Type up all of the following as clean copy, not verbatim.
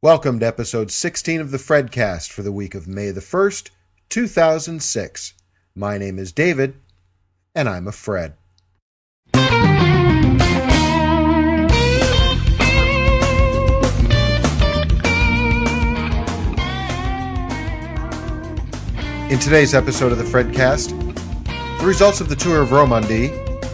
Welcome to episode 16 of the Fredcast for the week of May the 1st, 2006. My name is David, and I'm a Fred. In today's episode of the Fredcast, the results of the Tour of Romandie,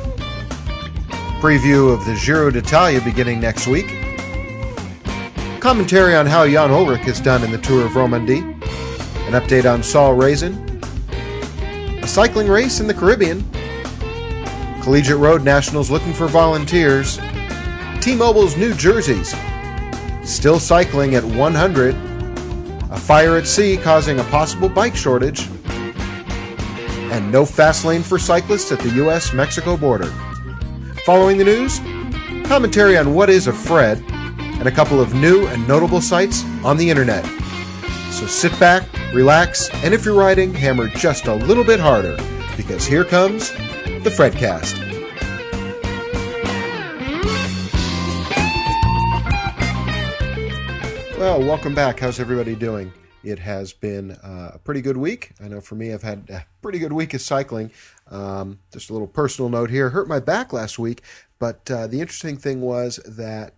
preview of the Giro d'Italia beginning next week, commentary on how Jan Ullrich has done in the Tour of Romandie, an update on Saul Raisin, a cycling race in the Caribbean, Collegiate Road Nationals looking for volunteers, T-Mobile's new jerseys, still cycling at 100, a fire at sea causing a possible bike shortage, and no fast lane for cyclists at the U.S.-Mexico border. Following the news, commentary on what is a Fred, and a couple of new and notable sites on the internet. So sit back, relax, and if you're riding, hammer just a little bit harder, because here comes the Fredcast. Well, welcome back. How's everybody doing? It has been a pretty good week. I know for me, I've had a pretty good week of cycling. Just a little personal note here. Hurt my back last week, but the interesting thing was that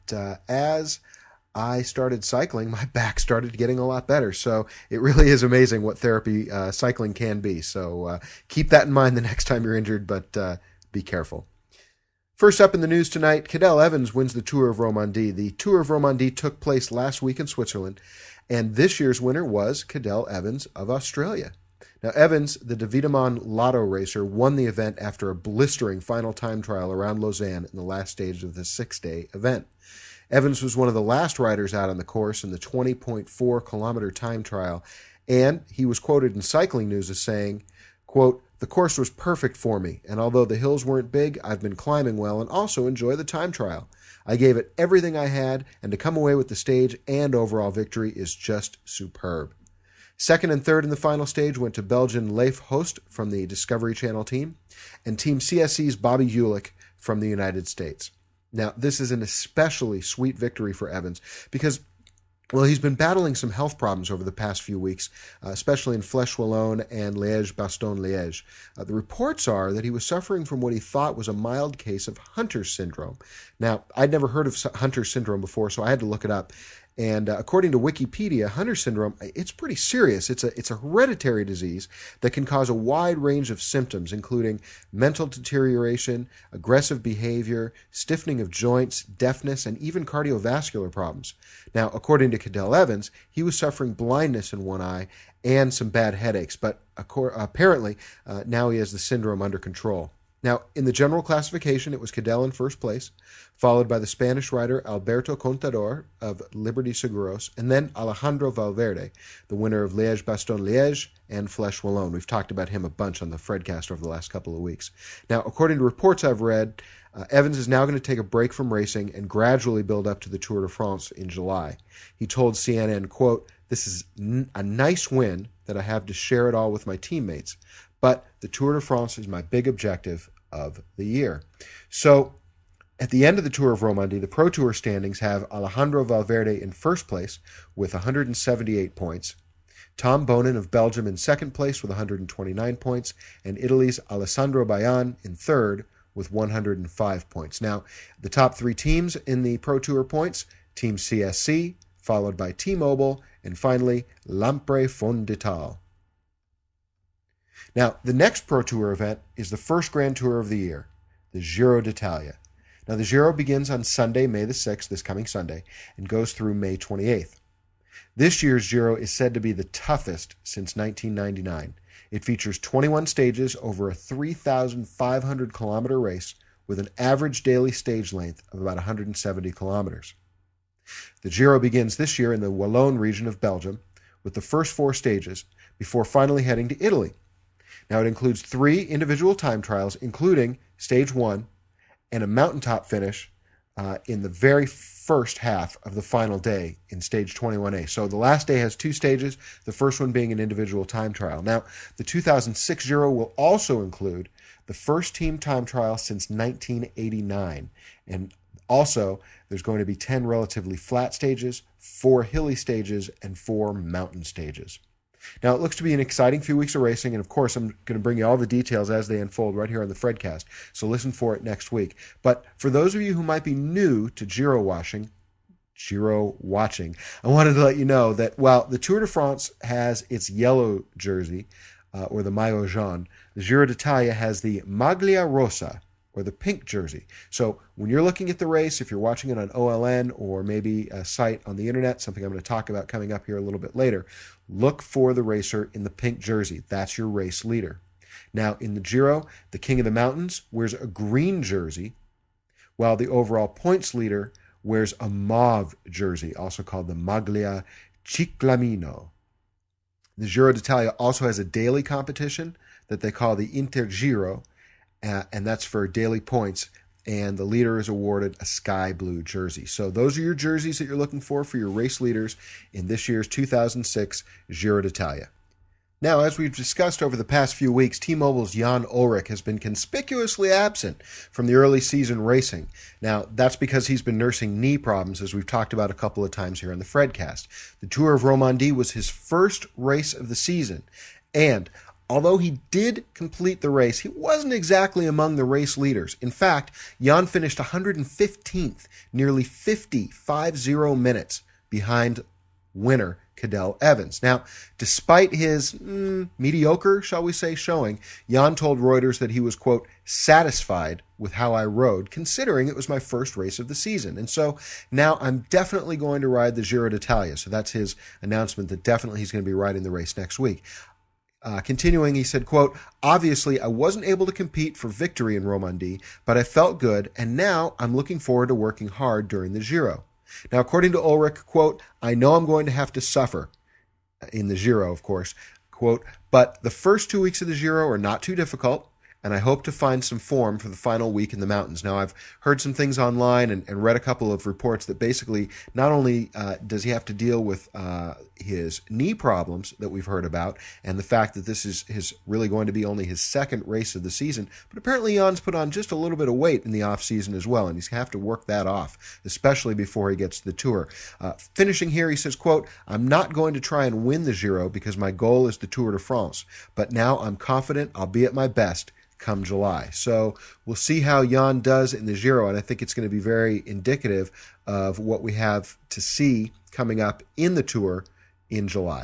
as I started cycling, my back started getting a lot better. So it really is amazing what therapy cycling can be. So keep that in mind the next time you're injured, but be careful. First up in the news tonight, Cadel Evans wins the Tour of Romandie. The Tour of Romandie took place last week in Switzerland, and this year's winner was Cadel Evans of Australia. Now, Evans, the De Wiedemann Lotto racer, won the event after a blistering final time trial around Lausanne in the last stage of the six-day event. Evans was one of the last riders out on the course in the 20.4-kilometer time trial, and he was quoted in Cycling News as saying, quote, "The course was perfect for me, and although the hills weren't big, I've been climbing well and also enjoy the time trial. I gave it everything I had, and to come away with the stage and overall victory is just superb." Second and third in the final stage went to Belgian Leif Host from the Discovery Channel team and Team CSC's Bobby Julich from the United States. Now, this is an especially sweet victory for Evans because, well, he's been battling some health problems over the past few weeks, especially in Flèche-Wallonne and Liège-Bastogne-Liège. The reports are that he was suffering from what he thought was a mild case of Hunter's syndrome. Now, I'd never heard of Hunter's syndrome before, so I had to look it up. And according to Wikipedia, Hunter's syndrome, it's pretty serious. It's a hereditary disease that can cause a wide range of symptoms, including mental deterioration, aggressive behavior, stiffening of joints, deafness, and even cardiovascular problems. Now, according to Cadel Evans, he was suffering blindness in one eye and some bad headaches, but apparently now he has the syndrome under control. Now, in the general classification, it was Cadel in first place, followed by the Spanish rider Alberto Contador of Liberty Seguros, and then Alejandro Valverde, the winner of Liège-Bastogne-Liège and Flèche-Wallonne. We've talked about him a bunch on the Fredcast over the last couple of weeks. Now, according to reports I've read, Evans is now going to take a break from racing and gradually build up to the Tour de France in July. He told CNN, quote, "This is a nice win that I have to share it all with my teammates. But the Tour de France is my big objective of the year." So, at the end of the Tour of Romandie, the Pro Tour standings have Alejandro Valverde in first place with 178 points, Tom Bonen of Belgium in second place with 129 points, and Italy's Alessandro Bayan in third with 105 points. Now, the top three teams in the Pro Tour points, Team CSC, followed by T-Mobile, and finally, Lampre Fondital. Now, the next Pro Tour event is the first Grand Tour of the year, the Giro d'Italia. Now, the Giro begins on Sunday, May the 6th, this coming Sunday, and goes through May 28th. This year's Giro is said to be the toughest since 1999. It features 21 stages over a 3,500-kilometer race with an average daily stage length of about 170 kilometers. The Giro begins this year in the Wallonne region of Belgium with the first four stages before finally heading to Italy. Now, it includes 3 individual time trials, including Stage 1 and a mountaintop finish in the very first half of the final day in Stage 21A. So the last day has 2 stages, the first one being an individual time trial. Now, the 2006 Giro will also include the first team time trial since 1989, and also There's going to be 10 relatively flat stages, 4 hilly stages, and 4 mountain stages. Now, it looks to be an exciting few weeks of racing, and of course, I'm going to bring you all the details as they unfold right here on the Fredcast, so listen for it next week. But for those of you who might be new to Giro watching, I wanted to let you know that while the Tour de France has its yellow jersey, or the Maillot Jaune, the Giro d'Italia has the Maglia Rosa, or the pink jersey. So when you're looking at the race, if you're watching it on OLN or maybe a site on the internet, something I'm going to talk about coming up here a little bit later, look for the racer in the pink jersey. That's your race leader. Now, in the Giro, the King of the Mountains wears a green jersey, while the overall points leader wears a mauve jersey, also called the Maglia Ciclamino. The Giro d'Italia also has a daily competition that they call the Intergiro, and that's for daily points, and the leader is awarded a sky blue jersey. So those are your jerseys that you're looking for your race leaders in this year's 2006 Giro d'Italia. Now, as we've discussed over the past few weeks, T-Mobile's Jan Ullrich has been conspicuously absent from the early season racing. Now, that's because he's been nursing knee problems, as we've talked about a couple of times here on the Fredcast. The Tour of Romandie was his first race of the season, and although he did complete the race, he wasn't exactly among the race leaders. In fact, Jan finished 115th, nearly 50 minutes behind winner Cadel Evans. Now, despite his mediocre, shall we say, showing, Jan told Reuters that he was, quote, satisfied with how I rode, considering it was my first race of the season. And so now I'm definitely going to ride the Giro d'Italia. So that's his announcement that definitely he's going to be riding the race next week. Continuing, he said, quote, obviously, I wasn't able to compete for victory in Romandie, but I felt good, and now I'm looking forward to working hard during the Giro. Now, according to Ullrich, quote, I know I'm going to have to suffer in the Giro, of course, quote, but the first 2 weeks of the Giro are not too difficult, and I hope to find some form for the final week in the mountains. Now, I've heard some things online and read a couple of reports that basically not only does he have to deal with his knee problems that we've heard about and the fact that this is really going to be only his second race of the season, but apparently Jan's put on just a little bit of weight in the off-season as well, and he's going to have to work that off, especially before he gets to the Tour. Finishing here, he says, quote, I'm not going to try and win the Giro because my goal is the Tour de France, but now I'm confident I'll be at my best come July. So we'll see how Jan does in the Giro, and I think it's going to be very indicative of what we have to see coming up in the Tour in July.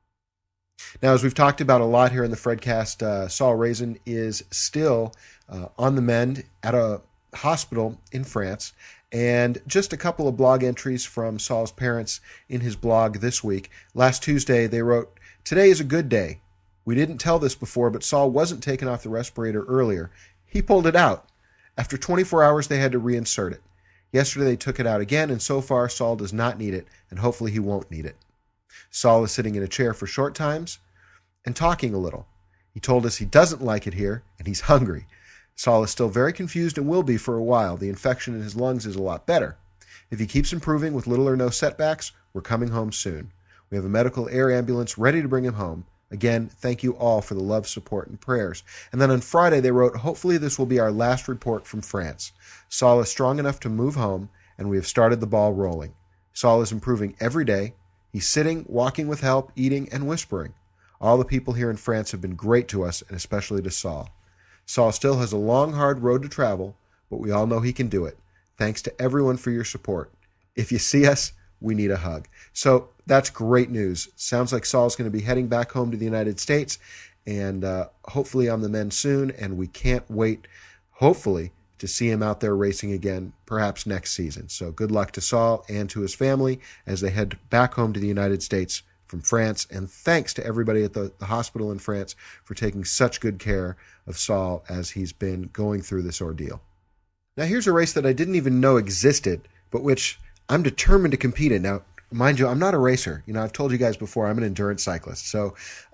Now, as we've talked about a lot here in the Fredcast, Saul Raisin is still on the mend at a hospital in France, and just a couple of blog entries from Saul's parents in his blog this week. Last Tuesday, they wrote, today is a good day. We didn't tell this before, but Saul wasn't taken off the respirator earlier. He pulled it out. After 24 hours, they had to reinsert it. Yesterday, they took it out again, and so far, Saul does not need it, and hopefully he won't need it. Saul is sitting in a chair for short times and talking a little. He told us he doesn't like it here, and he's hungry. Saul is still very confused and will be for a while. The infection in his lungs is a lot better. If he keeps improving with little or no setbacks, we're coming home soon. We have a medical air ambulance ready to bring him home. Again, thank you all for the love, support, and prayers. And then on Friday, they wrote, hopefully this will be our last report from France. Saul is strong enough to move home, and we have started the ball rolling. Saul is improving every day. He's sitting, walking with help, eating, and whispering. All the people here in France have been great to us, and especially to Saul. Saul still has a long, hard road to travel, but we all know he can do it. Thanks to everyone for your support. If you see us, we need a hug. So that's great news. Sounds like Saul's going to be heading back home to the United States, and hopefully on the mend soon, and we can't wait, hopefully, to see him out there racing again, perhaps next season. So good luck to Saul and to his family as they head back home to the United States from France, and thanks to everybody at the hospital in France for taking such good care of Saul as he's been going through this ordeal. Now here's a race that I didn't even know existed, but which I'm determined to compete in. Now, mind you, I'm not a racer. I've told you guys before, I'm an endurance cyclist, so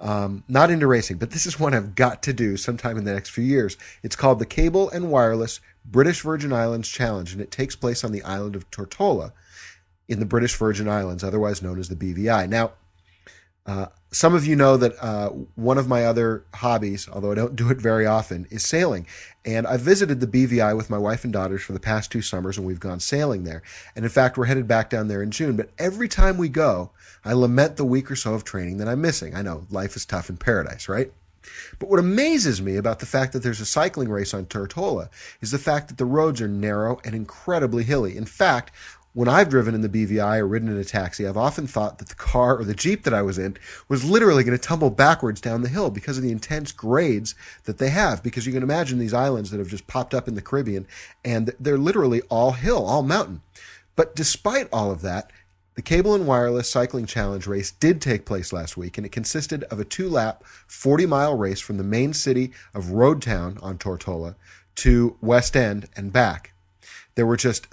not into racing, but this is one I've got to do sometime in the next few years. It's called the Cable and Wireless British Virgin Islands Challenge, and it takes place on the island of Tortola in the British Virgin Islands, otherwise known as the BVI. Now, Some of you know that one of my other hobbies, although I don't do it very often, is sailing. And I've visited the BVI with my wife and daughters for the past 2 summers, and we've gone sailing there. And in fact, we're headed back down there in June. But every time we go, I lament the week or so of training that I'm missing. I know, life is tough in paradise, right? But what amazes me about the fact that there's a cycling race on Tortola is the fact that the roads are narrow and incredibly hilly. In fact, when I've driven in the BVI or ridden in a taxi, I've often thought that the car or the Jeep that I was in was literally going to tumble backwards down the hill because of the intense grades that they have. Because you can imagine these islands that have just popped up in the Caribbean, and they're literally all hill, all mountain. But despite all of that, the Cable and Wireless Cycling Challenge race did take place last week, and it consisted of a 2-lap, 40-mile race from the main city of Road Town on Tortola to West End and back. There were just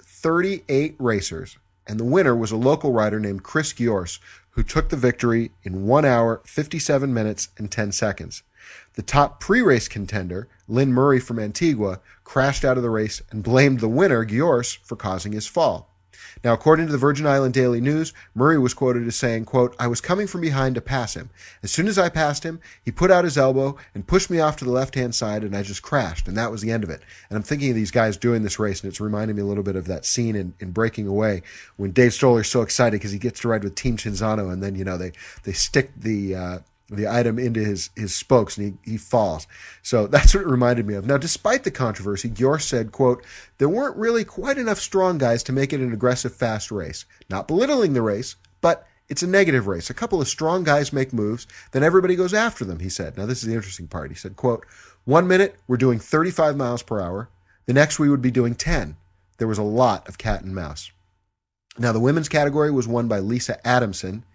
38 racers, and the winner was a local rider named Chris Giors, who took the victory in 1 hour, 57 minutes, and 10 seconds. The top pre-race contender, Lynn Murray from Antigua, crashed out of the race and blamed the winner, Giors, for causing his fall. Now, according to the Virgin Island Daily News, Murray was quoted as saying, quote, "I was coming from behind to pass him. As soon as I passed him, he put out his elbow and pushed me off to the left-hand side, and I just crashed, and that was the end of it." And I'm thinking of these guys doing this race, and it's reminding me a little bit of that scene in Breaking Away when Dave Stoller's so excited because he gets to ride with Team Cinzano, and then, they stick the item into his spokes, and he falls. So that's what it reminded me of. Now, despite the controversy, Giors said, quote, "There weren't really quite enough strong guys to make it an aggressive, fast race. Not belittling the race, but it's a negative race. A couple of strong guys make moves, then everybody goes after them," he said. Now, this is the interesting part. He said, quote, "1 minute, we're doing 35 miles per hour. The next, we would be doing 10. There was a lot of cat and mouse." Now, the women's category was won by Lisa Adamson.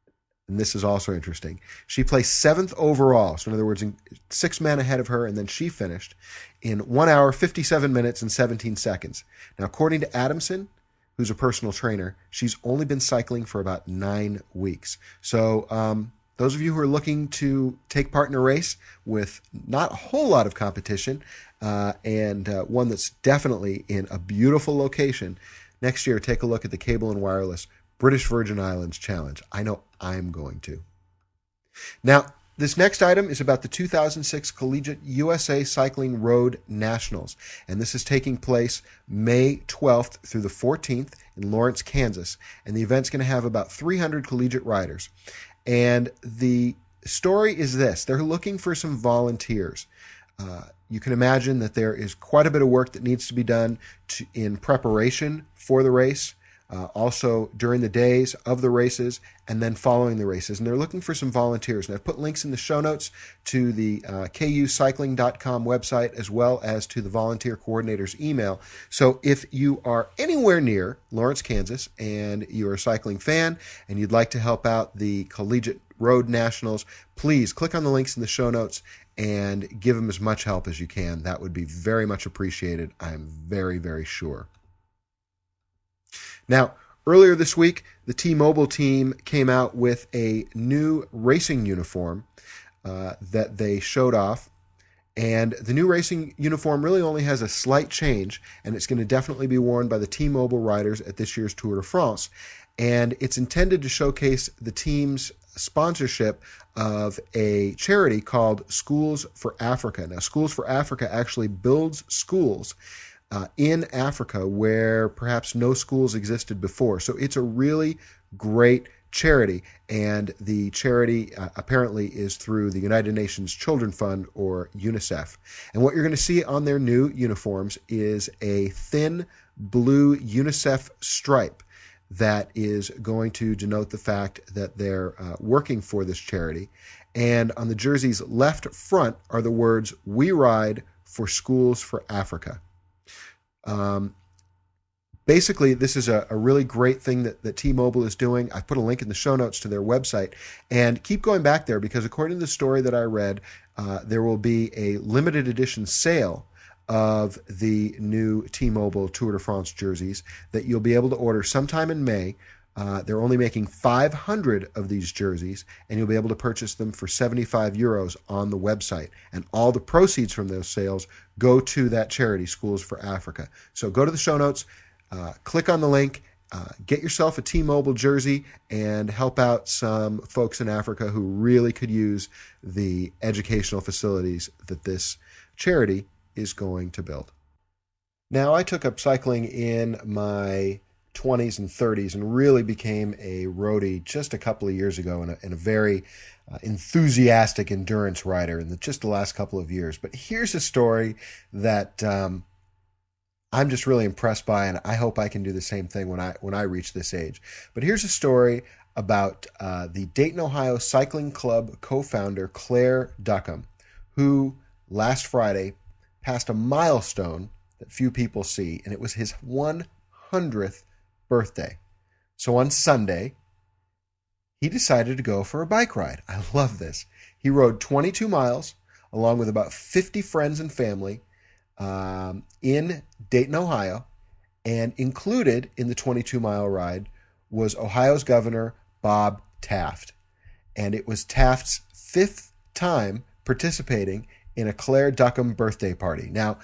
And this is also interesting. She placed 7th overall. So in other words, 6 men ahead of her, and then she finished in 1 hour, 57 minutes, and 17 seconds. Now, according to Adamson, who's a personal trainer, she's only been cycling for about 9 weeks. So those of you who are looking to take part in a race with not a whole lot of competition, and one that's definitely in a beautiful location, next year take a look at the Cable and Wireless British Virgin Islands Challenge. I know I'm going to. Now, this next item is about the 2006 Collegiate USA Cycling Road Nationals, and this is taking place May 12th through the 14th in Lawrence, Kansas, and the event's going to have about 300 collegiate riders. And the story is this. They're looking for some volunteers. You can imagine that there is quite a bit of work that needs to be done in preparation for the race, also during the days of the races, and then following the races. And they're looking for some volunteers. And I've put links in the show notes to the kucycling.com website, as well as to the volunteer coordinator's email. So if you are anywhere near Lawrence, Kansas, and you're a cycling fan, and you'd like to help out the Collegiate Road Nationals, please click on the links in the show notes and give them as much help as you can. That would be very much appreciated, I'm very, very sure. Now, earlier this week, the T-Mobile team came out with a new racing uniform that they showed off. And the new racing uniform really only has a slight change, and it's going to definitely be worn by the T-Mobile riders at this year's Tour de France. And it's intended to showcase the team's sponsorship of a charity called Schools for Africa. Now, Schools for Africa actually builds schools in Africa where perhaps no schools existed before. So it's a really great charity, and the charity apparently is through the United Nations Children Fund, or UNICEF. And what you're going to see on their new uniforms is a thin blue UNICEF stripe that is going to denote the fact that they're working for this charity. And on the jersey's left front are the words, "We ride for Schools for Africa." Basically, this is a really great thing that T-Mobile is doing. I put a link in the show notes to their website. And keep going back there, because according to the story that I read, there will be a limited edition sale of the new T-Mobile Tour de France jerseys that you'll be able to order sometime in May. They're only making 500 of these jerseys, and you'll be able to purchase them for €75 on the website. And all the proceeds from those sales go to that charity, Schools for Africa. So go to the show notes, click on the link, get yourself a T-Mobile jersey and help out some folks in Africa who really could use the educational facilities that this charity is going to build. Now, I took up cycling in my 20s and 30s and really became a roadie just a couple of years ago, and a very enthusiastic endurance rider in just the last couple of years. But here's a story that I'm just really impressed by, and I hope I can do the same thing when I reach this age. But here's a story about the Dayton, Ohio Cycling Club co-founder Claire Duckham, who last Friday passed a milestone that few people see, and it was his 100th birthday. So on Sunday, he decided to go for a bike ride. I love this. He rode 22 miles along with about 50 friends and family in Dayton, Ohio, and included in the 22-mile ride was Ohio's Governor Bob Taft. And it was Taft's 5th time participating in a Claire Duckham birthday party. Now,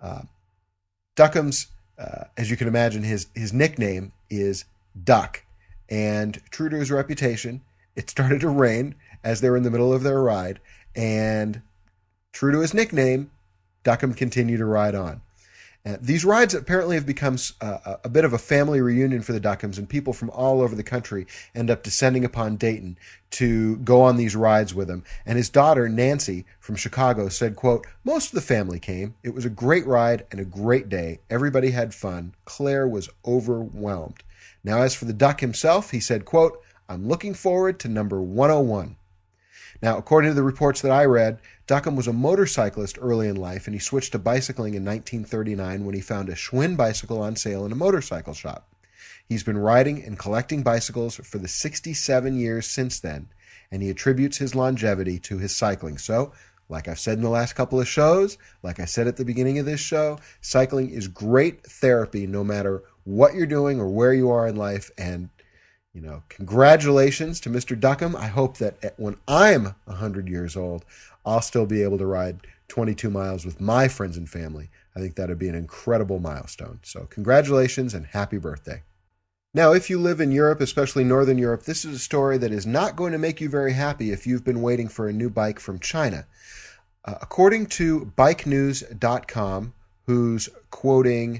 Duckham's, as you can imagine, his nickname is Duck. And true to his reputation, it started to rain as they were in the middle of their ride. And true to his nickname, Duckham continued to ride on. These rides apparently have become a bit of a family reunion for the Duckhams, and people from all over the country end up descending upon Dayton to go on these rides with him. And his daughter, Nancy, from Chicago, said, quote, "Most of the family came. It was a great ride and a great day. Everybody had fun. Claire was overwhelmed." Now, as for the Duck himself, he said, quote, "I'm looking forward to number 101. Now, according to the reports that I read, Duckham was a motorcyclist early in life, and he switched to bicycling in 1939 when he found a Schwinn bicycle on sale in a motorcycle shop. He's been riding and collecting bicycles for the 67 years since then, and he attributes his longevity to his cycling. So, like I've said in the last couple of shows, like I said at the beginning of this show, cycling is great therapy no matter what you're doing or where you are in life. And, you know, congratulations to Mr. Duckham. I hope that when I'm 100 years old, I'll still be able to ride 22 miles with my friends and family. I think that would be an incredible milestone. So congratulations and happy birthday. Now, if you live in Europe, especially Northern Europe, this is a story that is not going to make you very happy if you've been waiting for a new bike from China. According to BikeNews.com, who's quoting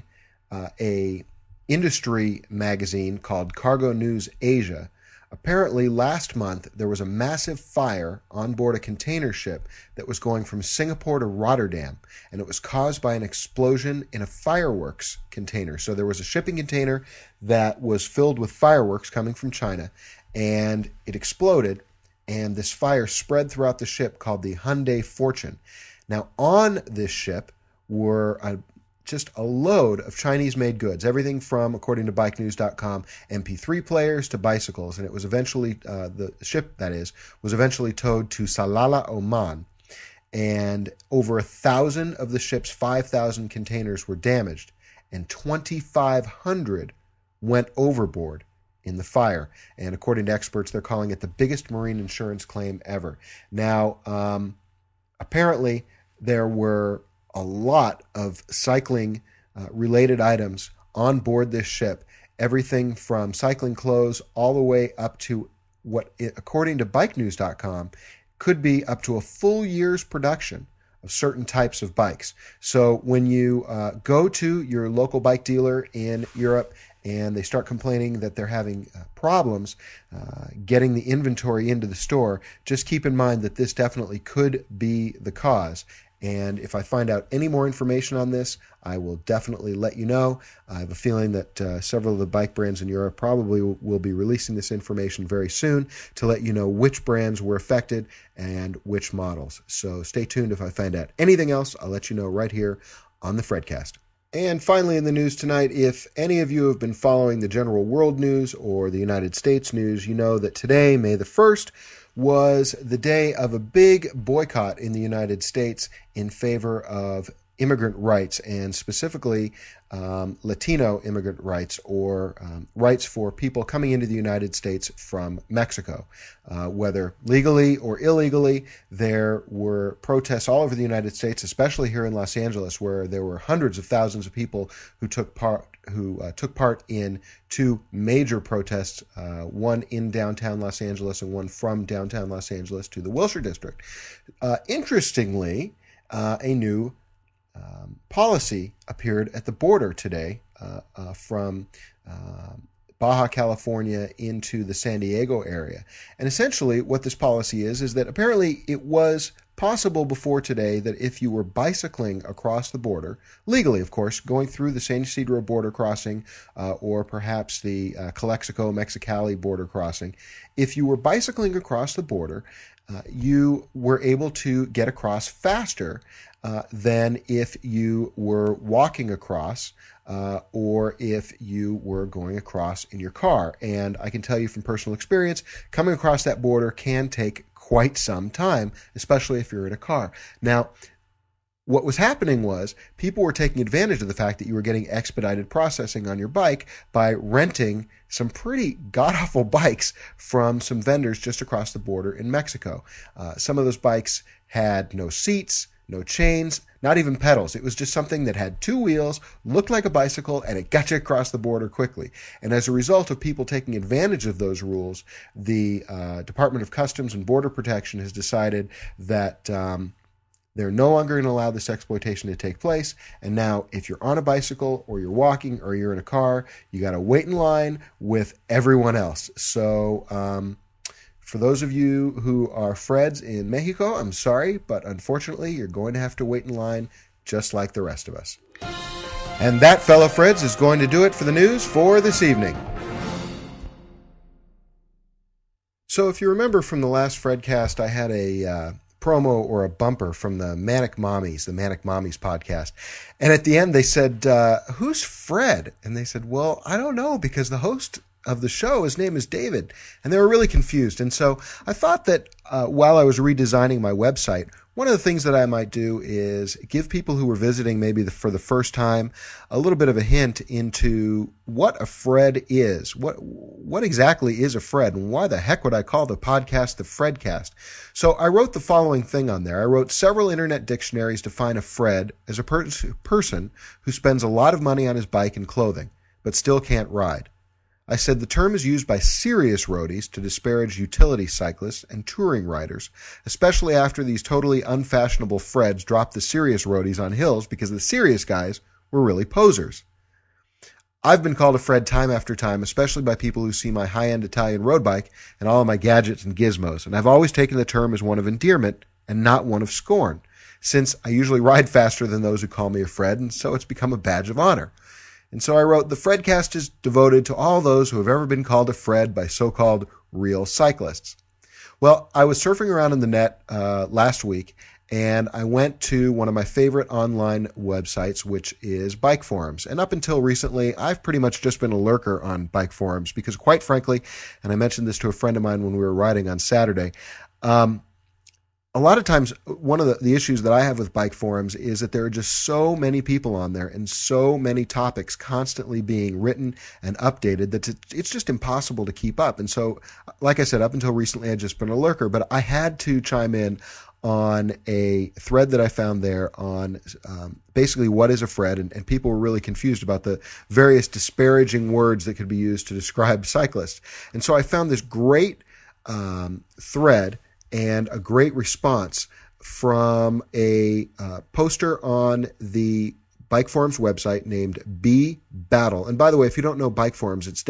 a industry magazine called Cargo News Asia, apparently last month there was a massive fire on board a container ship that was going from Singapore to Rotterdam, and it was caused by an explosion in a fireworks container. So there was a shipping container that was filled with fireworks coming from China, and it exploded, and this fire spread throughout the ship called the Hyundai Fortune. Now, on this ship were just a load of Chinese-made goods, everything from, according to BikeNews.com, MP3 players to bicycles, and it was eventually, the ship, that is, was eventually towed to Salalah, Oman, and over 1,000 of the ship's 5,000 containers were damaged, and 2,500 went overboard in the fire. And according to experts, they're calling it the biggest marine insurance claim ever. Now, apparently, there were a lot of cycling related items on board this ship, everything from cycling clothes all the way up to what, according to BikeNews.com, could be up to a full year's production of certain types of bikes. So when you go to your local bike dealer in Europe and they start complaining that they're having problems getting the inventory into the store, just keep in mind that this definitely could be the cause. And if I find out any more information on this, I will definitely let you know. I have a feeling that several of the bike brands in Europe probably will be releasing this information very soon to let you know which brands were affected and which models. So stay tuned. If I find out anything else, I'll let you know right here on the Fredcast. And finally in the news tonight, if any of you have been following the general world news or the United States news, you know that today, May the 1st, was the day of a big boycott in the United States in favor of immigrant rights, and specifically Latino immigrant rights, or rights for people coming into the United States from Mexico. Whether legally or illegally, there were protests all over the United States, especially here in Los Angeles, where there were hundreds of thousands of people who took part who took part in two major protests, one in downtown Los Angeles and one from downtown Los Angeles to the Wilshire District. Interestingly, a new policy appeared at the border today from Baja California into the San Diego area. And essentially what this policy is that apparently it was possible before today that if you were bicycling across the border, legally of course, going through the San Ysidro border crossing or perhaps the Calexico, Mexicali border crossing, if you were bicycling across the border, you were able to get across faster than if you were walking across or if you were going across in your car. And I can tell you from personal experience, coming across that border can take quite some time, especially if you're in a car. Now, what was happening was people were taking advantage of the fact that you were getting expedited processing on your bike by renting some pretty god-awful bikes from some vendors just across the border in Mexico. Some of those bikes had no seats, no chains, not even pedals. It was just something that had two wheels, looked like a bicycle, and it got you across the border quickly. And as a result of people taking advantage of those rules, the Department of Customs and Border Protection has decided that they're no longer going to allow this exploitation to take place. And now if you're on a bicycle or you're walking or you're in a car, you got to wait in line with everyone else. So for those of you who are Freds in Mexico, I'm sorry, but unfortunately, you're going to have to wait in line just like the rest of us. And that, fellow Freds, is going to do it for the news for this evening. So if you remember from the last Fredcast, I had a promo or a bumper from the Manic Mommies podcast. And at the end, they said, who's Fred? And they said, well, I don't know, because the host of the show, his name is David. And they were really confused. And so I thought that while I was redesigning my website, one of the things that I might do is give people who were visiting maybe for the first time a little bit of a hint into what a Fred is. What exactly is a Fred, and why the heck would I call the podcast the Fredcast? So I wrote the following thing on there. I wrote several internet dictionaries define a Fred as a person who spends a lot of money on his bike and clothing, but still can't ride. I said the term is used by serious roadies to disparage utility cyclists and touring riders, especially after these totally unfashionable Freds dropped the serious roadies on hills because the serious guys were really posers. I've been called a Fred time after time, especially by people who see my high-end Italian road bike and all of my gadgets and gizmos, and I've always taken the term as one of endearment and not one of scorn, since I usually ride faster than those who call me a Fred, and so it's become a badge of honor. And so I wrote, the Fredcast is devoted to all those who have ever been called a Fred by so-called real cyclists. Well, I was surfing around in the net last week, and I went to one of my favorite online websites, which is Bike Forums. And up until recently, I've pretty much just been a lurker on Bike Forums because, quite frankly, and I mentioned this to a friend of mine when we were riding on Saturday, a lot of times, one of the issues that I have with Bike Forums is that there are just so many people on there and so many topics constantly being written and updated that it's just impossible to keep up. And so, like I said, up until recently, I'd just been a lurker, but I had to chime in on a thread that I found there on basically what is a Fred, and people were really confused about the various disparaging words that could be used to describe cyclists. And so I found this great thread and a great response from a poster on the Bike Forums website named B Battle. And by the way, if you don't know Bike Forums, it's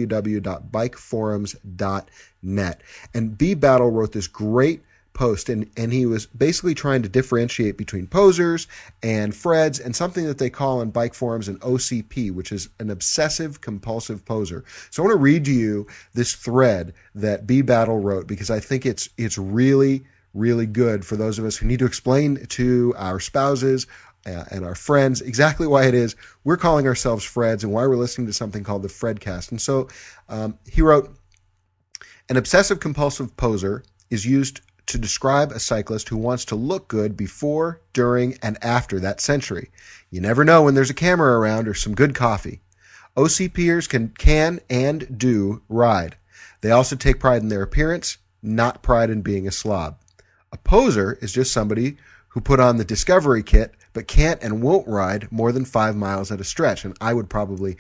www.bikeforums.net. And B Battle wrote this great post, and he was basically trying to differentiate between posers and Freds and something that they call on Bike Forums an OCP, which is an obsessive compulsive poser. So I want to read to you this thread that B Battle wrote because I think it's really, really good for those of us who need to explain to our spouses and our friends exactly why it is we're calling ourselves Freds and why we're listening to something called the Fredcast. And so he wrote, an obsessive compulsive poser is used to describe a cyclist who wants to look good before, during, and after that century. You never know when there's a camera around or some good coffee. OCPers can and do ride. They also take pride in their appearance, not pride in being a slob. A poser is just somebody who put on the discovery kit but can't and won't ride more than 5 miles at a stretch. And I would probably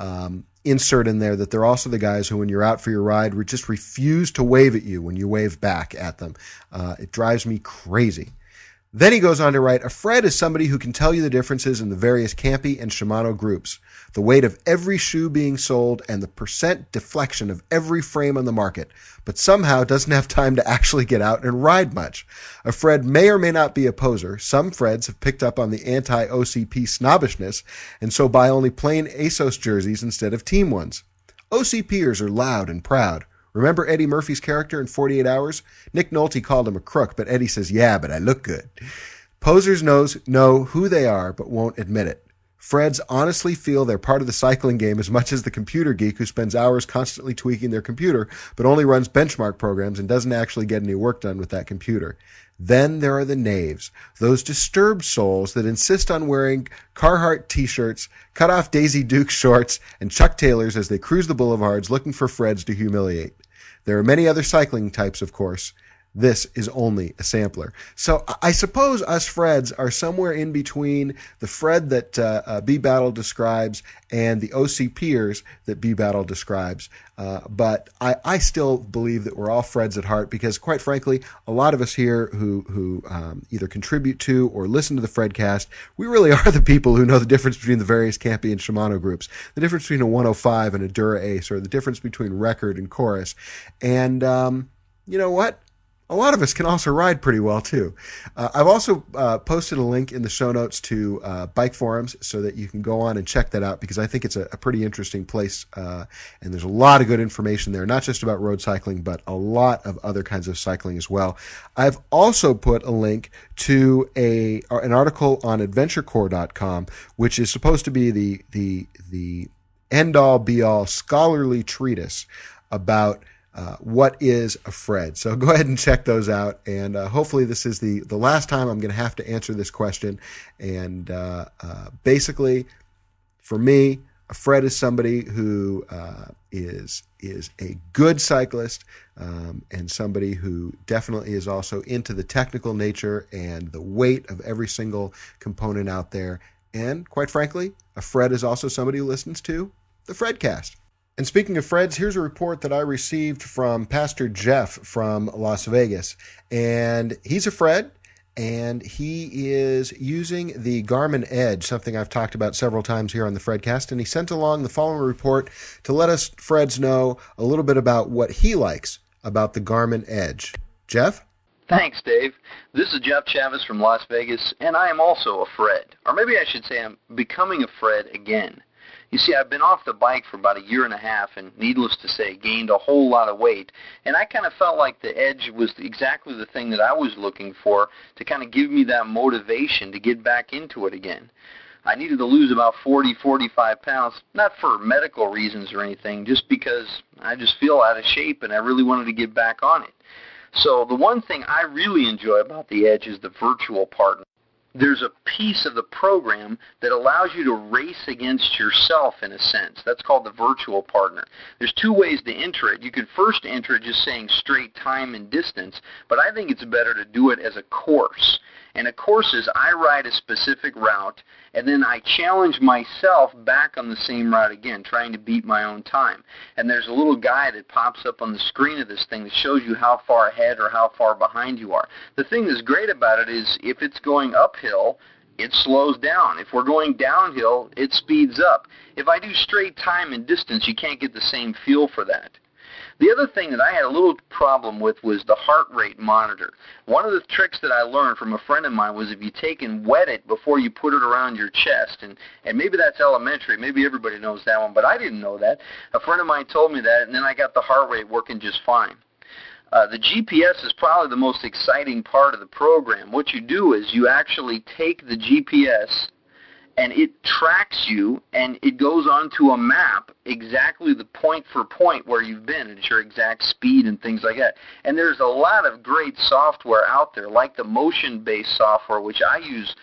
insert in there that they're also the guys who, when you're out for your ride, would just refuse to wave at you when you wave back at them. It drives me crazy. Then he goes on to write, a Fred is somebody who can tell you the differences in the various Campy and Shimano groups, the weight of every shoe being sold, and the percent deflection of every frame on the market, but somehow doesn't have time to actually get out and ride much. A Fred may or may not be a poser. Some Freds have picked up on the anti-OCP snobbishness, and so buy only plain ASOS jerseys instead of team ones. OCPers are loud and proud. Remember Eddie Murphy's character in 48 Hours? Nick Nolte called him a crook, but Eddie says, yeah, but I look good. Posers know who they are, but won't admit it. Freds honestly feel they're part of the cycling game as much as the computer geek who spends hours constantly tweaking their computer, but only runs benchmark programs and doesn't actually get any work done with that computer. Then there are the knaves, those disturbed souls that insist on wearing Carhartt t-shirts, cut off Daisy Duke shorts, and Chuck Taylors as they cruise the boulevards looking for Freds to humiliate. There are many other cycling types, of course. This is only a sampler. So I suppose us Freds are somewhere in between the Fred that B-Battle describes and the OCPers that B-Battle describes. But I still believe that we're all Freds at heart because, quite frankly, a lot of us here who either contribute to or listen to the Fredcast, we really are the people who know the difference between the various Campy and Shimano groups, the difference between a 105 and a Dura Ace, or the difference between record and chorus. And you know what? A lot of us can also ride pretty well, too. I've also posted a link in the show notes to Bike Forums so that you can go on and check that out because I think it's a pretty interesting place, and there's a lot of good information there, not just about road cycling, but a lot of other kinds of cycling as well. I've also put a link to an article on AdventureCore.com, which is supposed to be the end-all, be-all scholarly treatise about what is a Fred. So go ahead and check those out. And hopefully this is the last time I'm going to have to answer this question. And basically, for me, a Fred is somebody who is a good cyclist and somebody who definitely is also into the technical nature and the weight of every single component out there. And quite frankly, a Fred is also somebody who listens to the Fredcast. And speaking of Freds, here's a report that I received from Pastor Jeff from Las Vegas. And he's a Fred, and he is using the Garmin Edge, something I've talked about several times here on the Fredcast. And he sent along the following report to let us Freds know a little bit about what he likes about the Garmin Edge. Jeff? Thanks, Dave. This is Jeff Chavez from Las Vegas, and I am also a Fred. Or maybe I should say I'm becoming a Fred again. You see, I've been off the bike for about 1.5 years and, needless to say, gained a whole lot of weight. And I kind of felt like the Edge was exactly the thing that I was looking for to kind of give me that motivation to get back into it again. I needed to lose about 45 pounds, not for medical reasons or anything, just because I just feel out of shape and I really wanted to get back on it. So the one thing I really enjoy about the Edge is the virtual partner. There's a piece of the program that allows you to race against yourself in a sense. That's called the virtual partner. There's 2 ways to enter it. You could first enter it just saying straight time and distance, but I think it's better to do it as a course. And a course is I ride a specific route, and then I challenge myself back on the same route again, trying to beat my own time. And there's a little guide that pops up on the screen of this thing that shows you how far ahead or how far behind you are. The thing that's great about it is if it's going uphill, it slows down. If we're going downhill, it speeds up. If I do straight time and distance, you can't get the same feel for that. The other thing that I had a little problem with was the heart rate monitor. One of the tricks that I learned from a friend of mine was if you take and wet it before you put it around your chest, and maybe that's elementary, maybe everybody knows that one, but I didn't know that. A friend of mine told me that, and then I got the heart rate working just fine. The GPS is probably the most exciting part of the program. What you do is you actually take the GPS and it tracks you, and it goes onto a map exactly the point for point where you've been, and it's your exact speed and things like that. And there's a lot of great software out there, like the motion-based software, which I use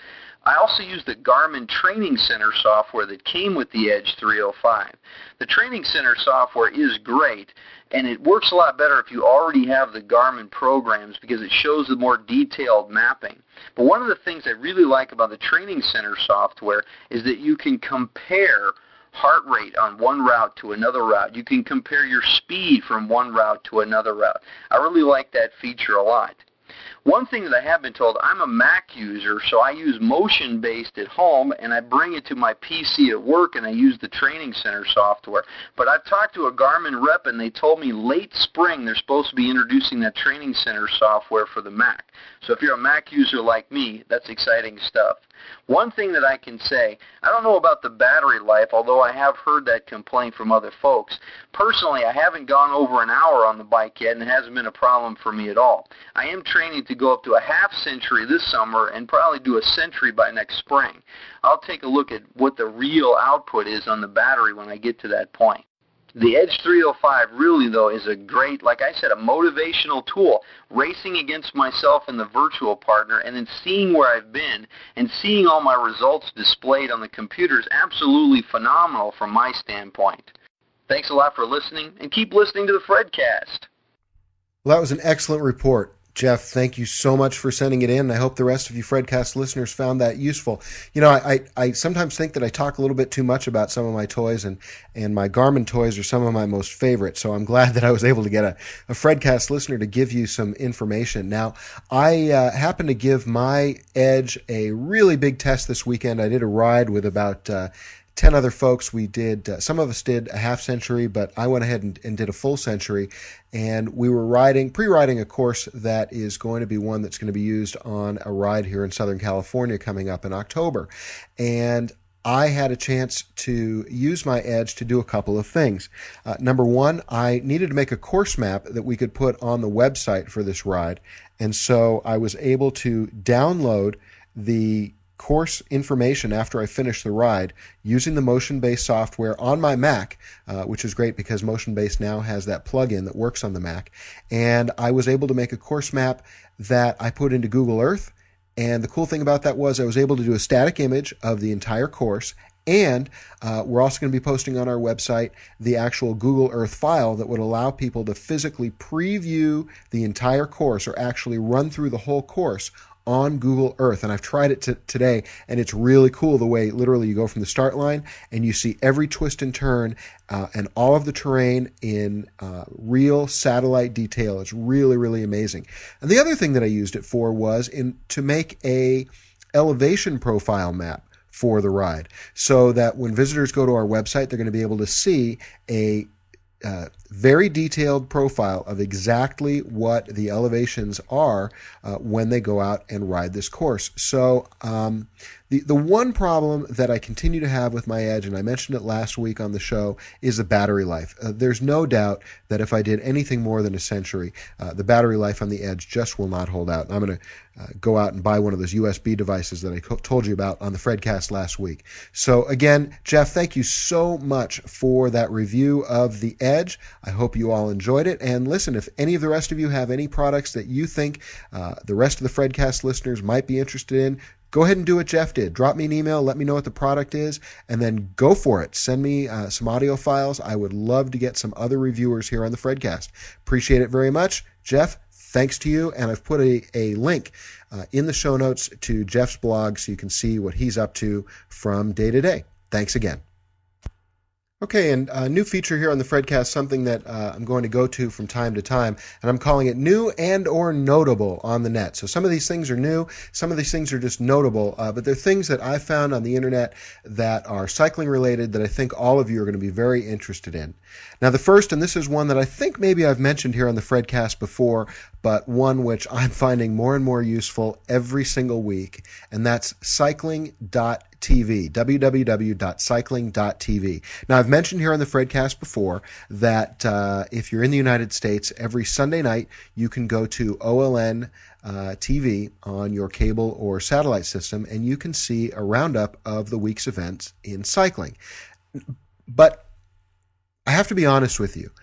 I also use the Garmin Training Center software that came with the Edge 305. The Training Center software is great, and it works a lot better if you already have the Garmin programs because it shows the more detailed mapping. But one of the things I really like about the Training Center software is that you can compare heart rate on one route to another route. You can compare your speed from one route to another route. I really like that feature a lot. One thing that I have been told, I'm a Mac user, so I use motion-based at home, and I bring it to my PC at work, and I use the Training Center software. But I've talked to a Garmin rep, and they told me late spring they're supposed to be introducing that Training Center software for the Mac. So if you're a Mac user like me, that's exciting stuff. One thing that I can say, I don't know about the battery life, although I have heard that complaint from other folks. Personally, I haven't gone over an hour on the bike yet, and it hasn't been a problem for me at all. I am training to go up to a half century this summer and probably do a century by next spring. I'll take a look at what the real output is on the battery when I get to that point. The Edge 305 really, though, is a great, like I said, a motivational tool, racing against myself and the virtual partner, and then seeing where I've been and seeing all my results displayed on the computer is absolutely phenomenal from my standpoint. Thanks a lot for listening, and keep listening to the Fredcast. Well, that was an excellent report. Jeff, thank you so much for sending it in. I hope the rest of you Fredcast listeners found that useful. You know, I sometimes think that I talk a little bit too much about some of my toys, and my Garmin toys are some of my most favorite. So I'm glad that I was able to get a Fredcast listener to give you some information. Now, I happened to give my Edge a really big test this weekend. I did a ride with about 10 other folks. We did, some of us did a half century, but I went ahead and did a full century. And we were pre-riding a course that is going to be one that's going to be used on a ride here in Southern California coming up in October. And I had a chance to use my Edge to do a couple of things. Number one, I needed to make a course map that we could put on the website for this ride. And so I was able to download the course information after I finished the ride using the motion-based software on my Mac, which is great because motion-based now has that plugin that works on the Mac. And I was able to make a course map that I put into Google Earth. And the cool thing about that was I was able to do a static image of the entire course. And we're also going to be posting on our website the actual Google Earth file that would allow people to physically preview the entire course or actually run through the whole course on Google Earth. And I've tried it today, and it's really cool the way literally you go from the start line and you see every twist and turn and all of the terrain in real satellite detail. It's really, really amazing. And the other thing that I used it for was to make a elevation profile map for the ride, so that when visitors go to our website, they're going to be able to see a very detailed profile of exactly what the elevations are when they go out and ride this course. So the one problem that I continue to have with my Edge, and I mentioned it last week on the show, is the battery life. There's no doubt that if I did anything more than a century, the battery life on the Edge just will not hold out. And I'm going to go out and buy one of those USB devices that I told you about on the Fredcast last week. So again, Jeff, thank you so much for that review of the Edge. I hope you all enjoyed it. And listen, if any of the rest of you have any products that you think the rest of the Fredcast listeners might be interested in, go ahead and do what Jeff did. Drop me an email, let me know what the product is, and then go for it. Send me some audio files. I would love to get some other reviewers here on the Fredcast. Appreciate it very much. Jeff, thanks to you, and I've put a link in the show notes to Jeff's blog so you can see what he's up to from day to day. Thanks again. Okay, and a new feature here on the Fredcast, something that I'm going to go to from time to time, and I'm calling it New and or Notable on the Net. So some of these things are new, some of these things are just notable, but they're things that I found on the internet that are cycling related that I think all of you are going to be very interested in. Now the first, and this is one that I think maybe I've mentioned here on the Fredcast before, but one which I'm finding more and more useful every single week, and that's cycling.tv, www.cycling.tv. Now, I've mentioned here on the Fredcast before that if you're in the United States, every Sunday night you can go to OLN TV on your cable or satellite system, and you can see a roundup of the week's events in cycling. But I have to be honest with you.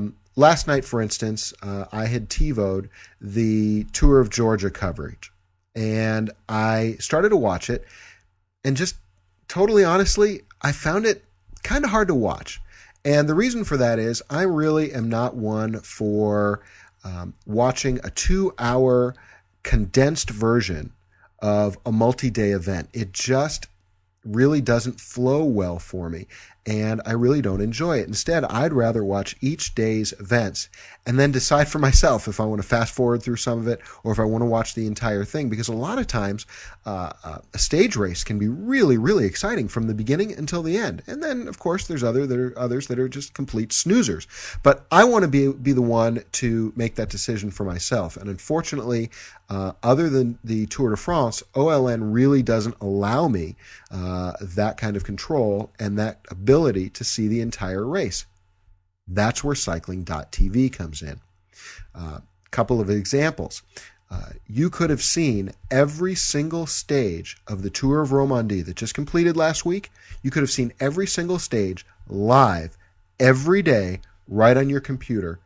Last night, for instance, I had TiVo'd the Tour of Georgia coverage. and I started to watch it, and just totally honestly, I found it kind of hard to watch. And the reason for that is I really am not one for watching a 2-hour condensed version of a multi-day event. It just really doesn't flow well for me, and I really don't enjoy it. Instead, I'd rather watch each day's events and then decide for myself if I want to fast forward through some of it or if I want to watch the entire thing, because a lot of times a stage race can be really, really exciting from the beginning until the end. And then, of course, there's others that are just complete snoozers. But I want to be the one to make that decision for myself. And unfortunately, other than the Tour de France, OLN really doesn't allow me that kind of control and that ability to see the entire race. That's where cycling.tv comes in. Couple of examples. You could have seen every single stage of the Tour of Romandie that just completed last week. You could have seen every single stage live every day right on your computer.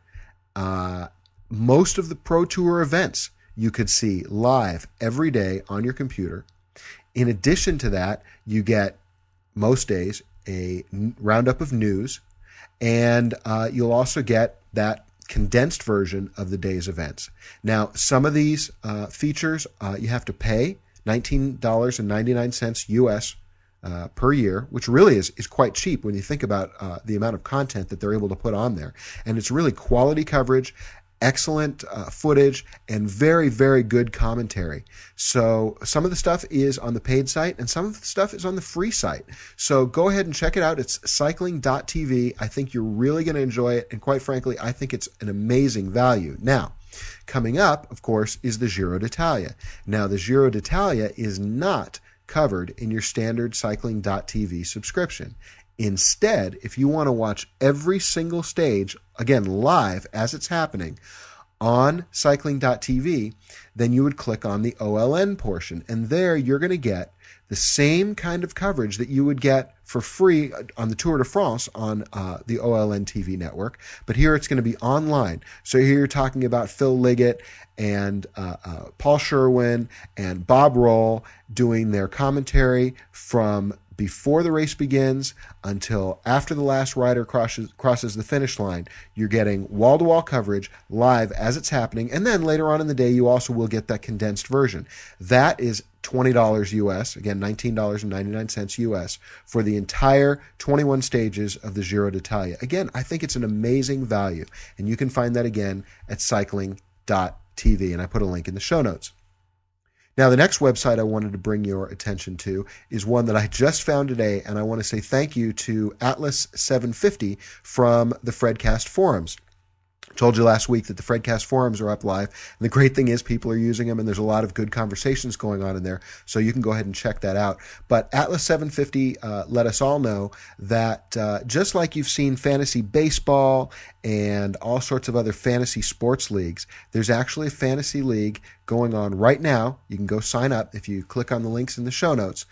Most of the Pro Tour events you could see live every day on your computer. In addition to that, you get most days a roundup of news, and you'll also get that condensed version of the day's events. Now, some of these features you have to pay $19.99 US per year, which really is quite cheap when you think about the amount of content that they're able to put on there. And it's really quality coverage, excellent footage, and very, very good commentary. So some of the stuff is on the paid site and some of the stuff is on the free site. So go ahead and check it out. It's cycling.tv. I think you're really going to enjoy it. And quite frankly, I think it's an amazing value. Now, coming up, of course, is the Giro d'Italia. Now, the Giro d'Italia is not covered in your standard cycling.tv subscription. Instead, if you want to watch every single stage, again, live as it's happening on cycling.tv, then you would click on the OLN portion. And there you're going to get the same kind of coverage that you would get for free on the Tour de France on the OLN TV network. But here it's going to be online. So here you're talking about Phil Liggett and Paul Sherwin and Bob Roll doing their commentary from before the race begins until after the last rider crosses the finish line. You're getting wall-to-wall coverage live as it's happening, and then later on in the day you also will get that condensed version. That is $20 US, again $19.99 US, for the entire 21 stages of the Giro d'Italia. Again, I think it's an amazing value, and you can find that again at cycling.tv, and I put a link in the show notes. Now, the next website I wanted to bring your attention to is one that I just found today, and I want to say thank you to Atlas 750 from the Fredcast forums. I told you last week that the Fredcast forums are up live, and the great thing is people are using them, and there's a lot of good conversations going on in there, so you can go ahead and check that out. But Atlas 750 let us all know that just like you've seen fantasy baseball and all sorts of other fantasy sports leagues, there's actually a fantasy league going on right now. You can go sign up if you click on the links in the show notes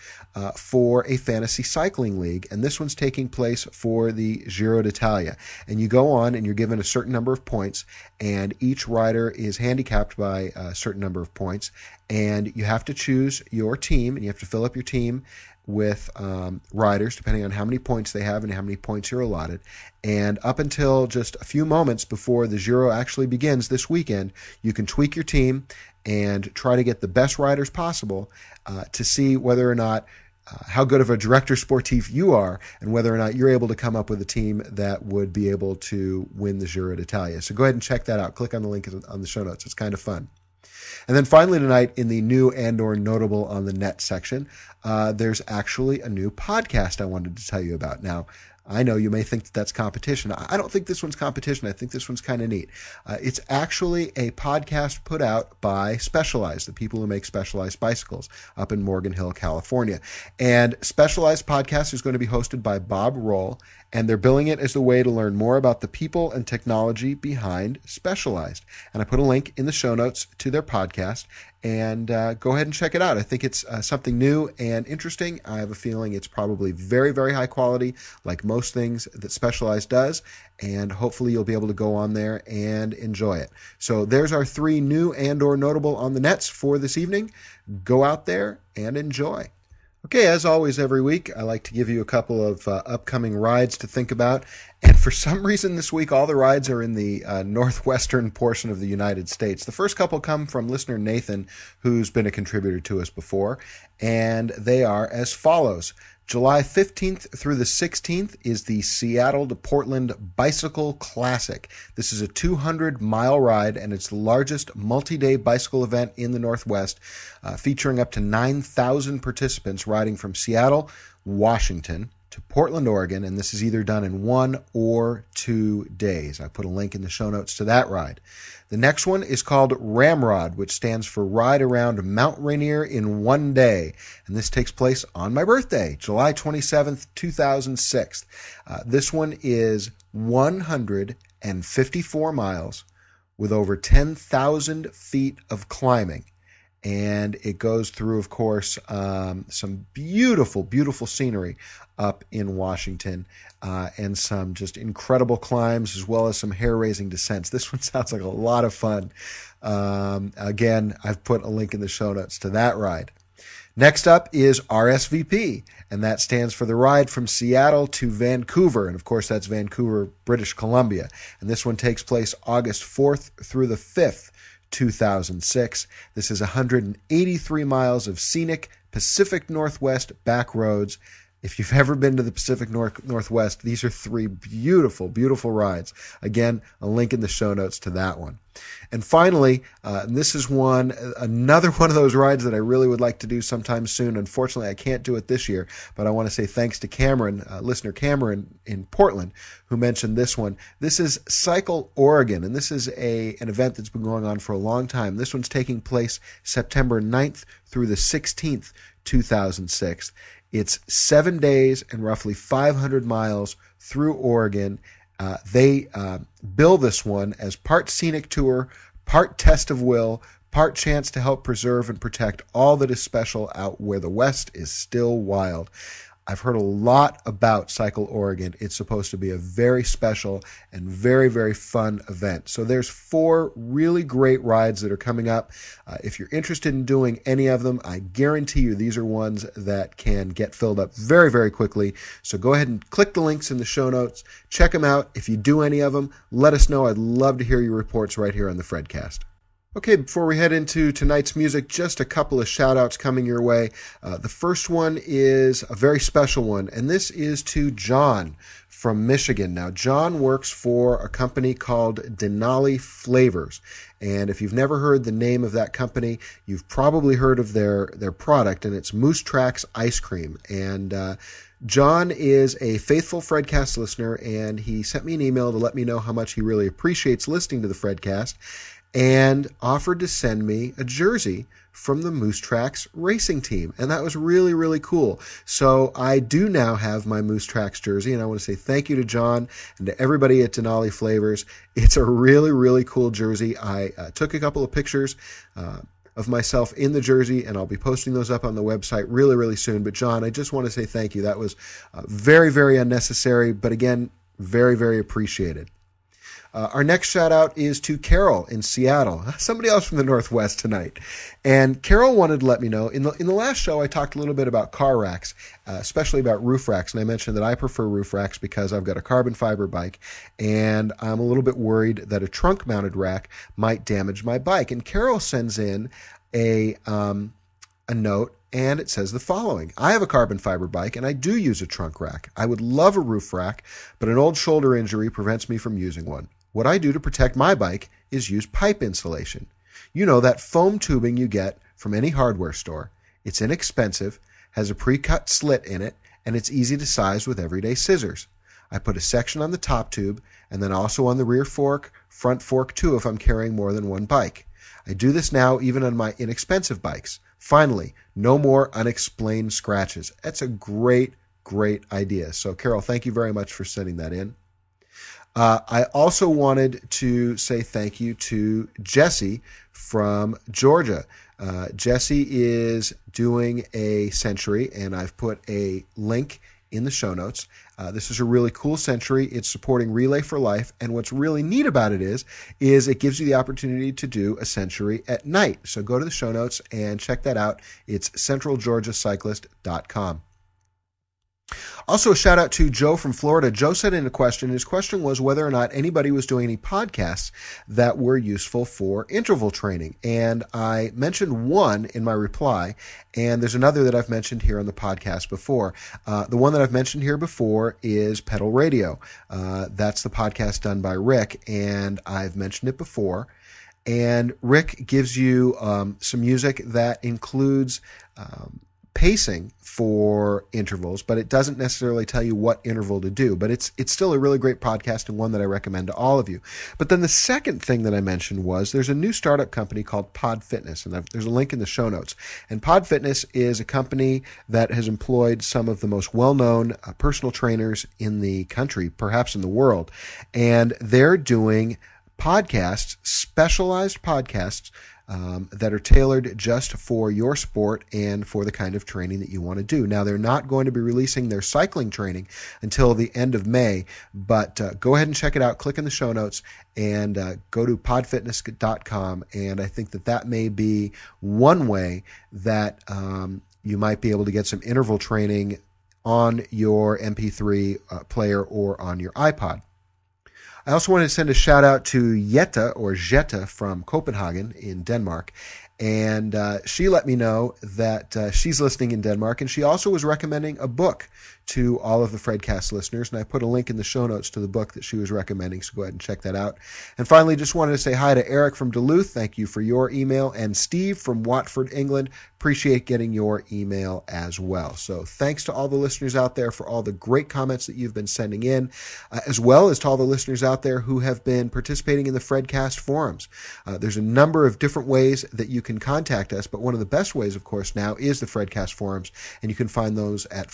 for a fantasy cycling league, and this one's taking place for the Giro d'Italia. And you go on and you're given a certain number of points, and each rider is handicapped by a certain number of points, and you have to choose your team, and you have to fill up your team with riders depending on how many points they have and how many points you're allotted. And up until just a few moments before the Giro actually begins this weekend, you can tweak your team and try to get the best riders possible to see whether or not how good of a director sportif you are and whether or not you're able to come up with a team that would be able to win the Giro d'Italia. So go ahead and check that out. Click on the link on the show notes. It's kind of fun. And then finally tonight, in the new and or notable on the net section, there's actually a new podcast I wanted to tell you about. Now, I know you may think that that's competition. I don't think this one's competition. I think this one's kind of neat. It's actually a podcast put out by Specialized, the people who make Specialized bicycles up in Morgan Hill, California. And Specialized podcast is going to be hosted by Bob Roll, and they're billing it as the way to learn more about the people and technology behind Specialized. And I put a link in the show notes to their podcast, and go ahead and check it out. I think it's something new and interesting. I have a feeling it's probably very, very high quality, like most things that Specialized does, and hopefully you'll be able to go on there and enjoy it. So there's our 3 new and or notable on the nets for this evening. Go out there and enjoy. Okay, as always, every week, I like to give you a couple of upcoming rides to think about. And for some reason this week, all the rides are in the northwestern portion of the United States. The first couple come from listener Nathan, who's been a contributor to us before. And they are as follows. July 15th through the 16th is the Seattle to Portland Bicycle Classic. This is a 200-mile ride, and it's the largest multi-day bicycle event in the Northwest, featuring up to 9,000 participants riding from Seattle, Washington, to Portland, Oregon, and this is either done in 1 or 2 days. I put a link in the show notes to that ride. The next one is called Ramrod, which stands for Ride Around Mount Rainier in 1 day, and this takes place on my birthday, July 27th, 2006. This one is 154 miles with over 10,000 feet of climbing. And it goes through, of course, some beautiful, beautiful scenery up in Washington, and some just incredible climbs, as well as some hair-raising descents. This one sounds like a lot of fun. Again, I've put a link in the show notes to that ride. Next up is RSVP, and that stands for the Ride from Seattle to Vancouver. And, of course, that's Vancouver, British Columbia. And this one takes place August 4th through the 5th. 2006. This is 183 miles of scenic Pacific Northwest back roads. If you've ever been to the Pacific Northwest, these are 3 beautiful, beautiful rides. Again, a link in the show notes to that one. And finally, this is another one of those rides that I really would like to do sometime soon. Unfortunately, I can't do it this year, but I want to say thanks to Cameron, listener Cameron in Portland, who mentioned this one. This is Cycle Oregon, and this is an event that's been going on for a long time. This one's taking place September 9th through the 16th, 2006. It's 7 days and roughly 500 miles through Oregon. They bill this one as part scenic tour, part test of will, part chance to help preserve and protect all that is special out where the West is still wild. I've heard a lot about Cycle Oregon. It's supposed to be a very special and very, very fun event. So there's 4 really great rides that are coming up. If you're interested in doing any of them, I guarantee you these are ones that can get filled up very, very quickly. So go ahead and click the links in the show notes. Check them out. If you do any of them, let us know. I'd love to hear your reports right here on the Fredcast. Okay, before we head into tonight's music, just a couple of shout-outs coming your way. The first one is a very special one, and this is to John from Michigan. Now, John works for a company called Denali Flavors, and if you've never heard the name of that company, you've probably heard of their product, and it's Moose Tracks Ice Cream. And John is a faithful Fredcast listener, and he sent me an email to let me know how much he really appreciates listening to the Fredcast, and offered to send me a jersey from the Moose Tracks racing team. And that was really, really cool. So I do now have my Moose Tracks jersey, and I want to say thank you to John and to everybody at Denali Flavors. It's a really, really cool jersey. I took a couple of pictures of myself in the jersey, and I'll be posting those up on the website really, really soon. But John, I just want to say thank you. That was very, very unnecessary, but again, very, very appreciated. Our next shout out is to Carol in Seattle, somebody else from the Northwest tonight. And Carol wanted to let me know, in the last show I talked a little bit about car racks, especially about roof racks. And I mentioned that I prefer roof racks because I've got a carbon fiber bike, and I'm a little bit worried that a trunk mounted rack might damage my bike. And Carol sends in a note, and it says the following. I have a carbon fiber bike, and I do use a trunk rack. I would love a roof rack, but an old shoulder injury prevents me from using one. What I do to protect my bike is use pipe insulation. You know, that foam tubing you get from any hardware store. It's inexpensive, has a pre-cut slit in it, and it's easy to size with everyday scissors. I put a section on the top tube, and then also on the rear fork, front fork too if I'm carrying more than one bike. I do this now even on my inexpensive bikes. Finally, no more unexplained scratches. That's a great, great idea. So, Carol, thank you very much for sending that in. I also wanted to say thank you to Jesse from Georgia. Jesse is doing a century, and I've put a link in the show notes. This is a really cool century. It's supporting Relay for Life, and what's really neat about it is it gives you the opportunity to do a century at night. So go to the show notes and check that out. It's centralgeorgiacyclist.com. Also, a shout out to Joe from Florida. Joe sent in a question. His question was whether or not anybody was doing any podcasts that were useful for interval training. And I mentioned one in my reply, and there's another that I've mentioned here on the podcast before. The one that I've mentioned here before is Pedal Radio. That's the podcast done by Rick, and I've mentioned it before. And Rick gives you some music that includes pacing for intervals, but it doesn't necessarily tell you what interval to do. But it's still a really great podcast and one that I recommend to all of you. But then the second thing that I mentioned was there's a new startup company called Pod Fitness, and there's a link in the show notes. And Pod Fitness is a company that has employed some of the most well-known personal trainers in the country, perhaps in the world. And they're doing podcasts, specialized podcasts, that are tailored just for your sport and for the kind of training that you want to do. Now, they're not going to be releasing their cycling training until the end of May, but go ahead and check it out. Click in the show notes and go to podfitness.com, and I think that may be one way that you might be able to get some interval training on your MP3 player or on your iPod. I also wanted to send a shout out to Jette from Copenhagen in Denmark. And she let me know that she's listening in Denmark. And she also was recommending a book to all of the Fredcast listeners. And I put a link in the show notes to the book that she was recommending. So go ahead and check that out. And finally, just wanted to say hi to Eric from Duluth. Thank you for your email. And Steve from Watford, England. Appreciate getting your email as well. So thanks to all the listeners out there for all the great comments that you've been sending in, as well as to all the listeners out there who have been participating in the Fredcast forums. There's a number of different ways that you can contact us, but one of the best ways, of course, now is the Fredcast forums, and you can find those at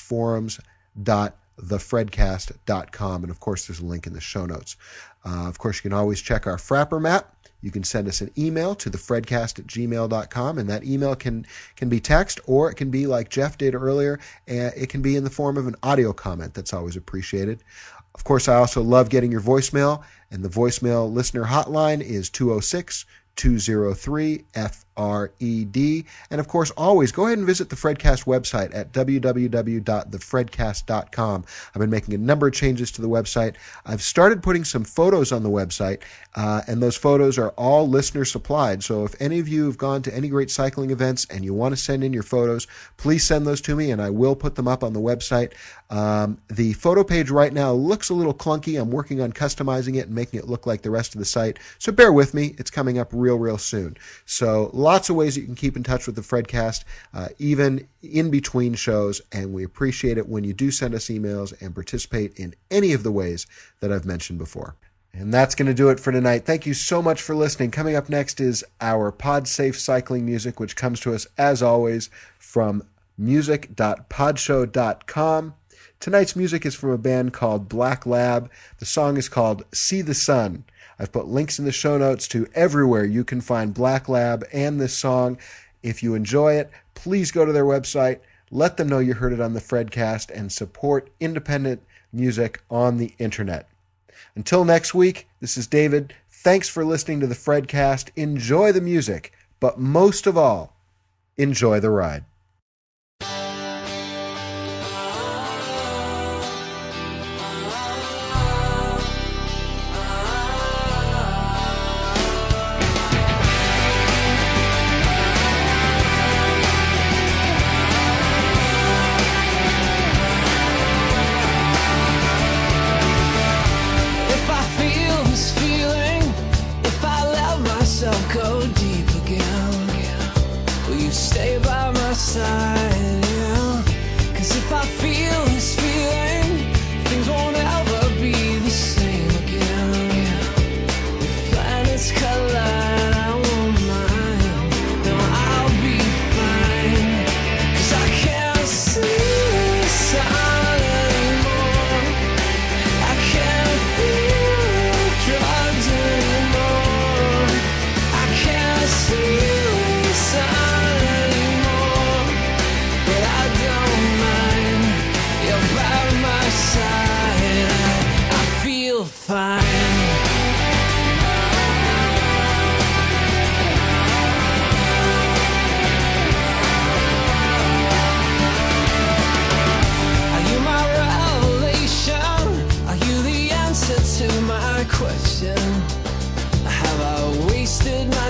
forums.thefredcast.com, and of course there's a link in the show notes. Of course, you can always check our Frapper map. You can send us an email to thefredcast@gmail.com, and that email can be text, or it can be like Jeff did earlier, and it can be in the form of an audio comment. That's always appreciated. Of course, I also love getting your voicemail, and the voicemail listener hotline is 206-203-FRED. And of course, always go ahead and visit the Fredcast website at www.thefredcast.com. I've been making a number of changes to the website. I've started putting some photos on the website, and those photos are all listener supplied. So if any of you have gone to any great cycling events and you want to send in your photos, please send those to me and I will put them up on the website. The photo page right now looks a little clunky. I'm working on customizing it and making it look like the rest of the site. So bear with me. It's coming up real soon. So lots of ways you can keep in touch with the Fredcast, even in between shows, and we appreciate it when you do send us emails and participate in any of the ways that I've mentioned before. And that's going to do it for tonight. Thank you so much for listening. Coming up next is our PodSafe cycling music, which comes to us, as always, from music.podshow.com. Tonight's music is from a band called Black Lab. The song is called See the Sun. I've put links in the show notes to everywhere you can find Black Lab and this song. If you enjoy it, please go to their website, let them know you heard it on the Fredcast, and support independent music on the internet. Until next week, this is David. Thanks for listening to the Fredcast. Enjoy the music, but most of all, enjoy the ride. See you, sun.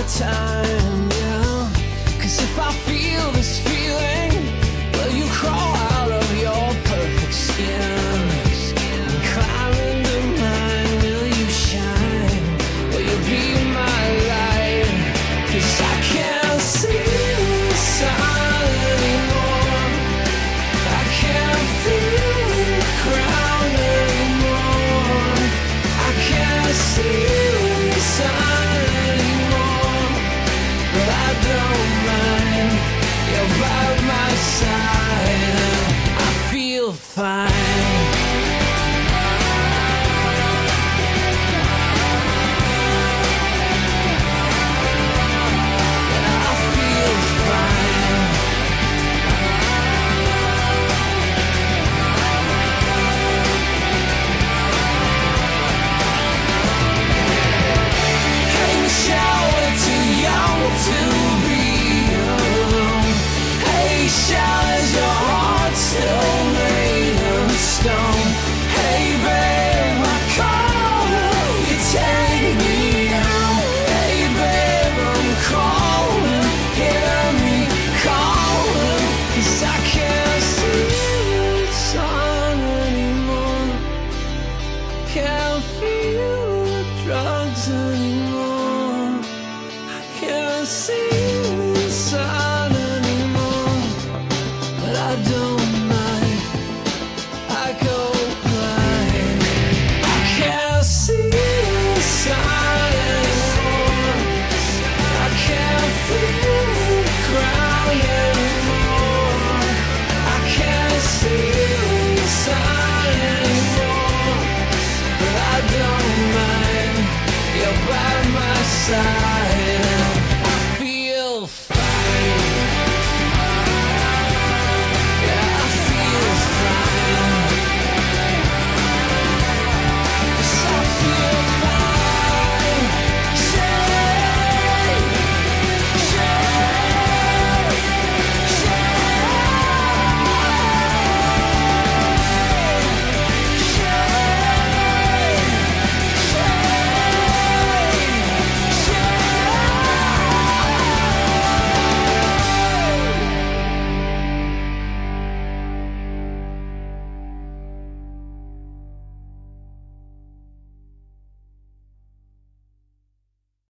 time, yeah. 'Cause if I feel this feeling, will you crawl out of your perfect skin and climb into mine? Will you shine? Will you be my light? 'Cause I can't see the sun anymore. I can't feel the ground anymore. I can't see the sun anymore. But I don't mind. You're by my side and I feel fine. I feel fine. Hey Michelle, we're too young to be alone. Hey Michelle, is your heart still made of stone? Hey babe, I call you, take me home. Hey babe, I'm calling, hear me calling. 'Cause I can't see the sun anymore. Can't feel the drugs anymore. I can't see